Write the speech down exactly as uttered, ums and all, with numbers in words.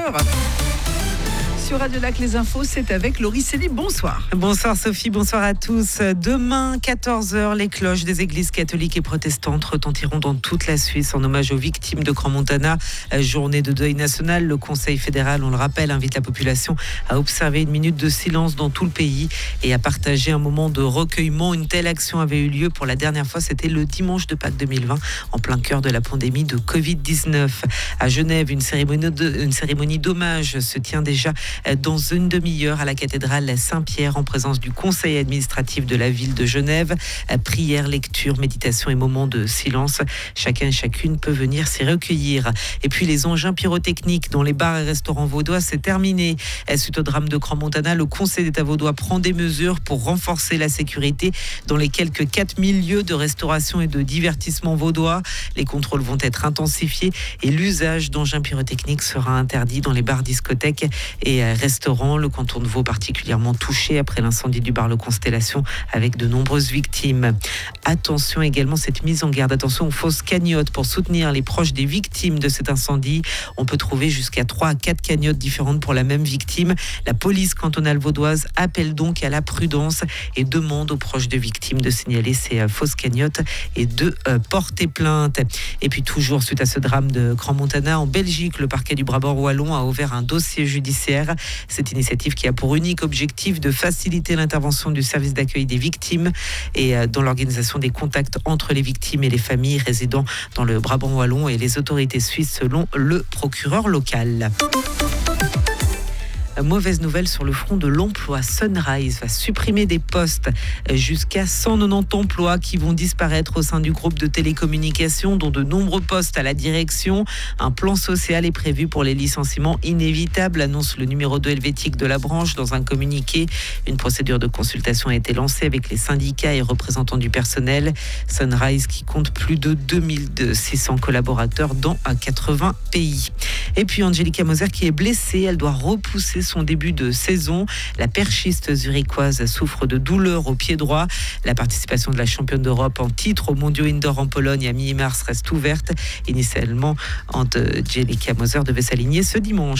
heures. Sur Radio Lac, les infos, c'est avec Laurie Célie. Bonsoir. Bonsoir Sophie, bonsoir à tous. Demain, quatorze heures, les cloches des églises catholiques et protestantes retentiront dans toute la Suisse en hommage aux victimes de Crans-Montana. Journée de deuil national. Le Conseil fédéral, on le rappelle, invite la population à observer une minute de silence dans tout le pays et à partager un moment de recueillement. Une telle action avait eu lieu pour la dernière fois, c'était le dimanche de Pâques deux mille vingt, en plein cœur de la pandémie de covid dix-neuf. À Genève, une cérémonie, de, une cérémonie d'hommage se tient déjà dans une demi-heure à la cathédrale Saint-Pierre en présence du conseil administratif de la ville de Genève. Prière, lecture, méditation et moments de silence. Chacun et chacune peut venir s'y recueillir. Et puis les engins pyrotechniques dans les bars et restaurants vaudois, c'est terminé. Suite au drame de Crans-Montana, le conseil d'État vaudois prend des mesures pour renforcer la sécurité dans les quelques quatre mille lieux de restauration et de divertissement vaudois. Les contrôles vont être intensifiés et l'usage d'engins pyrotechniques sera interdit dans les bars, discothèques et restaurants. Le canton de Vaud particulièrement touché après l'incendie du bar Le Constellation avec de nombreuses victimes. Attention également, cette mise en garde, attention aux fausses cagnottes pour soutenir les proches des victimes de cet incendie. On peut trouver jusqu'à trois à quatre cagnottes différentes pour la même victime. La police cantonale vaudoise appelle donc à la prudence et demande aux proches de victimes de signaler ces fausses cagnottes et de euh, porter plainte. Et puis toujours suite à ce drame de Crans-Montana, en Belgique, le parquet du Brabant wallon a ouvert un dossier judiciaire. Cette initiative qui a pour unique objectif de faciliter l'intervention du service d'accueil des victimes et dans l'organisation des contacts entre les victimes et les familles résidant dans le Brabant wallon et les autorités suisses selon le procureur local. Mauvaise nouvelle sur le front de l'emploi. Sunrise va supprimer des postes. Jusqu'à cent quatre-vingt-dix emplois qui vont disparaître au sein du groupe de télécommunications, dont de nombreux postes à la direction. Un plan social est prévu pour les licenciements inévitables, annonce le numéro deux helvétique de la branche dans un communiqué. Une procédure de consultation a été lancée avec les syndicats et représentants du personnel. Sunrise qui compte plus de deux mille six cents collaborateurs dans quatre-vingts pays. Et puis Angelica Moser qui est blessée, elle doit repousser son début de saison. La perchiste zurichoise souffre de douleurs au pied droit. La participation de la championne d'Europe en titre aux mondiaux indoor en Pologne à mi-mars reste ouverte. Initialement, Angelica Moser devait s'aligner ce dimanche.